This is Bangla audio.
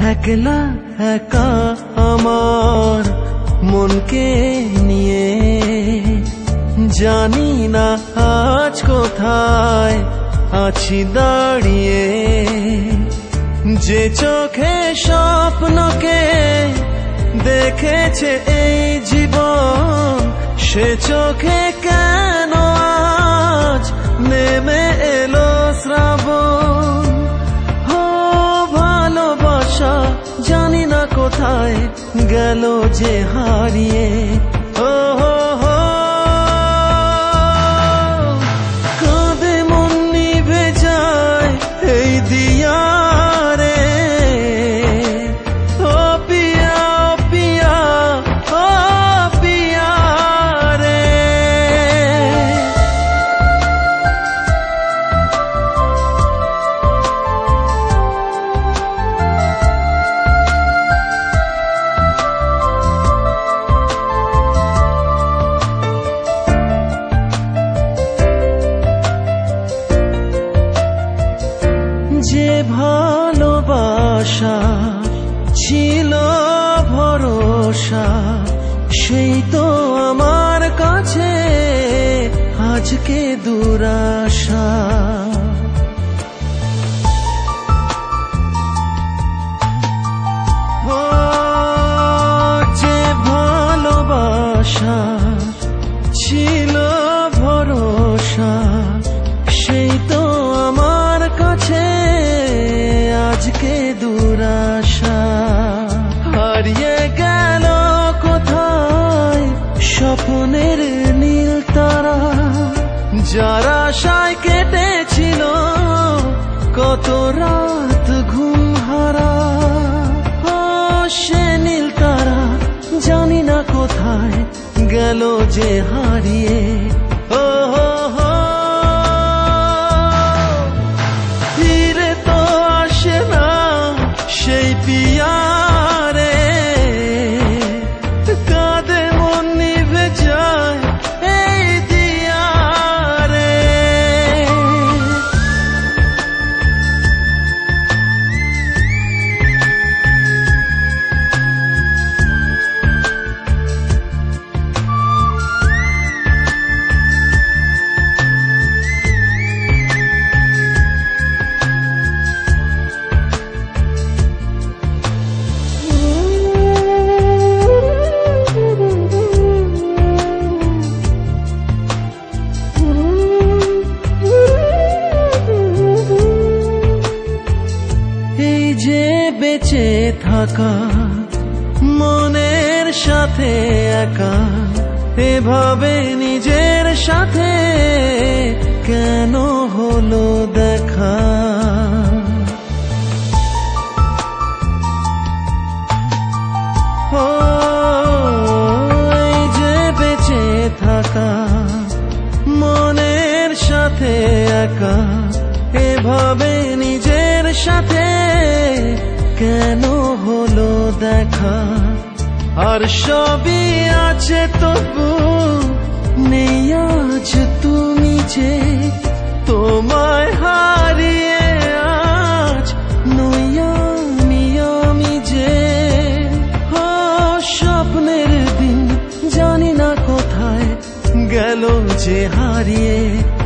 একলা একা আমার মনকে নিয়ে, জানি না আজ কোথায় আছি দাঁড়িয়ে। যে চোখে স্বপ্নকে দেখেছে এই জীবন, সে চোখে কেন আজ নেমে এলো শ্রাবণ। হো ভালোবাসা জানি না কোথায় গেল যে হারিয়ে। ও হো হো কাঁদে মন নিভে যায় এই দিয়া রে। ও পিয়া ও পিয়া ও পিয়া রে। যে ভালোবাসা ছিল ভরসা, সেই তো আমার কাছে আজকে দুরাশা। ও যে ভালোবাসা ছিল ভরসা, সেই তো আমার কাছে আজকে দুরাশা। হারিয়ে গেল কোথায় স্বপ্নের নীল তারা, যার আশায় কেটেছিল কত রাত ঘুম হারা। ও সে নীল তারা জানি না কোথায় গেল যে হারিয়ে। ও হো হো ফিরে তো আসে না সেই পিয়া রে। কাঁদে মন নিভে যায় এই দিয়া রে। এই যে বেঁচে থাকা মনের সাথে একা, এভাবে নিজের সাথে কেন হলো দেখা। ও এই যে বেঁচে থাকা মনের সাথে একা, এভাবে নিজের সাথে কেন হলো দেখা। আর সবই আছে তবু নেই আজ তুমি যে, তোমায় হারিয়ে আজ নই আমি যে। ও স্বপ্নের দিন জানি না কোথায় গেল যে হারিয়ে।